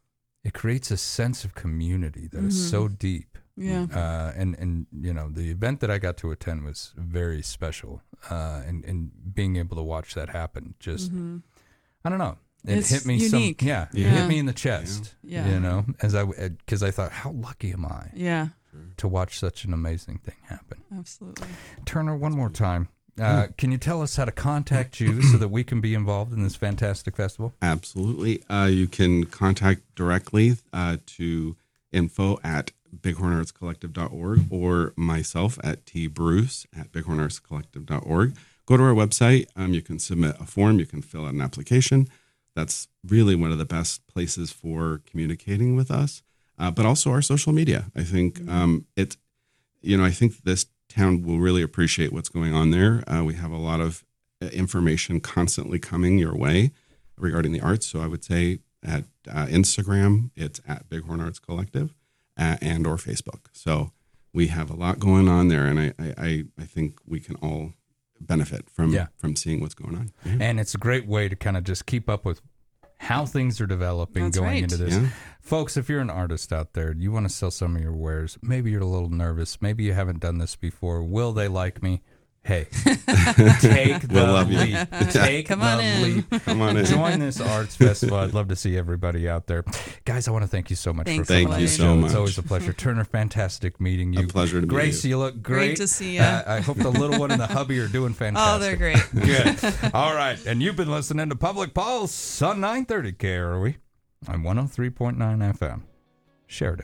It creates a sense of community that is Mhm. so deep. Yeah. Uh, and, and, you know, the event that I got to attend was very special. Uh, and, and being able to watch that happen just, Mhm. I don't know. It It's hit me unique. some, yeah, it Yeah. hit me in the chest, Yeah. you know, as I, because I thought, how lucky am I Yeah. to watch such an amazing thing happen? Absolutely. Turner, one more time. Uh, can you tell us how to contact you so that we can be involved in this fantastic festival? Absolutely. Uh, you can contact directly uh, to info at bighorn arts collective dot org or myself at T Bruce at bighorn arts collective dot org. Go to our website. Um, you can submit a form. You can fill out an application. That's really one of the best places for communicating with us, uh, but also our social media. I think um, it, you know, I think this town will really appreciate what's going on there. Uh, we have a lot of information constantly coming your way regarding the arts. So I would say at uh, Instagram, it's at Bighorn Arts Collective uh, and or Facebook. So we have a lot going on there, and I, I, I think we can all benefit from Yeah. from seeing what's going on. Yeah. And it's a great way to kind of just keep up with how things are developing That's going right. into this. Yeah. Folks, if you're an artist out there, you want to sell some of your wares, maybe you're a little nervous, maybe you haven't done this before. Will they like me? Hey, take the We'll love you. leap. Take Come the on in. leap. Come on in. Join this arts festival. I'd love to see everybody out there. Guys, I want to thank you so much Thanks, for Thank coming you on the so show. much. It's always a pleasure. Turner, fantastic meeting you. A pleasure to meet Grace, you. you look great. Great to see ya. Uh, I hope the little one and the hubby are doing fantastic. Oh, they're great. Good. All right. And you've been listening to Public Pulse on nine thirty K R O E on one oh three point nine F M. Sheridan.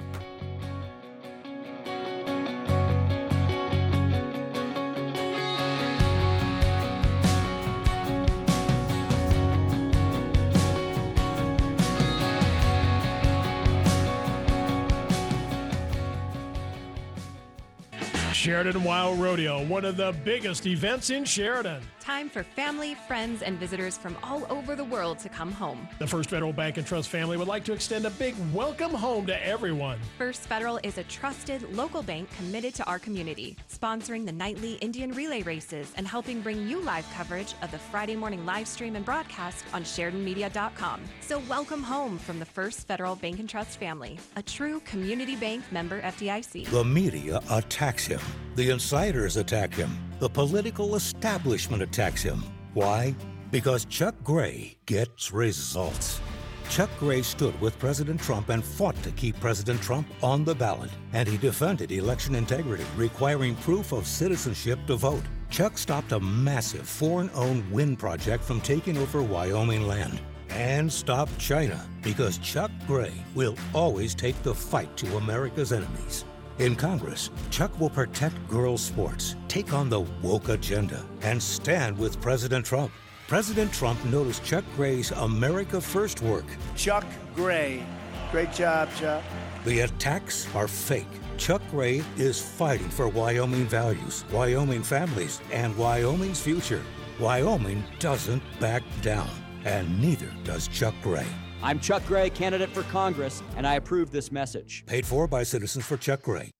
Sheridan Wild Rodeo, one of the biggest events in Sheridan. Time for family, friends, and visitors from all over the world to come home. The First Federal Bank and Trust family would like to extend a big welcome home to everyone. First Federal is a trusted local bank committed to our community, sponsoring the nightly Indian relay races and helping bring you live coverage of the Friday morning live stream and broadcast on Sheridan Media dot com. So welcome home from the First Federal Bank and Trust family, a true community bank member F D I C. The media attacks him. The insiders attack him. The political establishment attacks him. Why? Because Chuck Gray gets results. Chuck Gray stood with President Trump and fought to keep President Trump on the ballot. And he defended election integrity, requiring proof of citizenship to vote. Chuck stopped a massive foreign-owned wind project from taking over Wyoming land. And stopped China, because Chuck Gray will always take the fight to America's enemies. In Congress, Chuck will protect girls' sports, take on the woke agenda, and stand with President Trump. President Trump noticed Chuck Gray's America First work. Chuck Gray. Great job, Chuck. The attacks are fake. Chuck Gray is fighting for Wyoming values, Wyoming families, and Wyoming's future. Wyoming doesn't back down, and neither does Chuck Gray. I'm Chuck Gray, candidate for Congress, and I approve this message. Paid for by Citizens for Chuck Gray.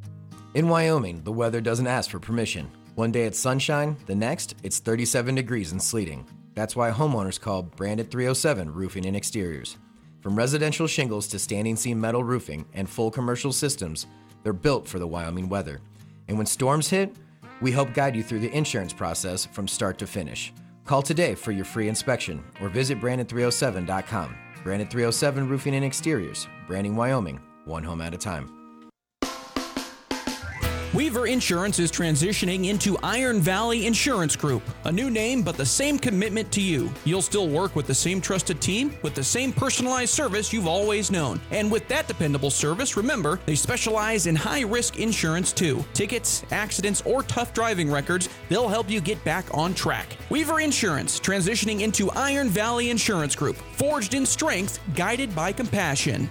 In Wyoming, the weather doesn't ask for permission. One day it's sunshine, the next, it's thirty-seven degrees and sleeting. That's why homeowners call Branded three oh seven Roofing and Exteriors. From residential shingles to standing seam metal roofing and full commercial systems, they're built for the Wyoming weather. And when storms hit, we help guide you through the insurance process from start to finish. Call today for your free inspection or visit branded three oh seven dot com. Branded three oh seven Roofing and Exteriors, branding Wyoming, one home at a time. Weaver Insurance is transitioning into Iron Valley Insurance Group. A new name, but the same commitment to you. You'll still work with the same trusted team, with the same personalized service you've always known. And with that dependable service, remember, they specialize in high-risk insurance too. Tickets, accidents, or tough driving records, they'll help you get back on track. Weaver Insurance, transitioning into Iron Valley Insurance Group. Forged in strength, guided by compassion.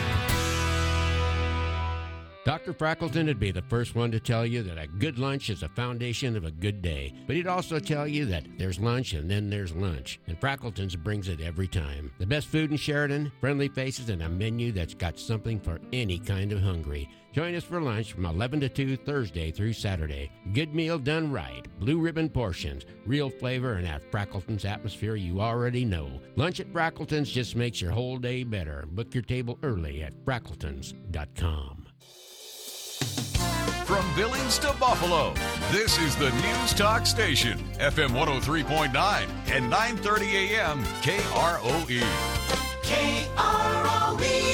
Doctor Frackleton would be the first one to tell you that a good lunch is the foundation of a good day. But he'd also tell you that there's lunch and then there's lunch. And Frackleton's brings it every time. The best food in Sheridan, friendly faces, and a menu that's got something for any kind of hungry. Join us for lunch from eleven to two Thursday through Saturday. Good meal done right. Blue ribbon portions. Real flavor and that Frackleton's atmosphere you already know. Lunch at Frackleton's just makes your whole day better. Book your table early at frackletons dot com. From Billings to Buffalo, this is the News Talk Station, F M one oh three point nine and nine thirty A M K R O E. K R O E.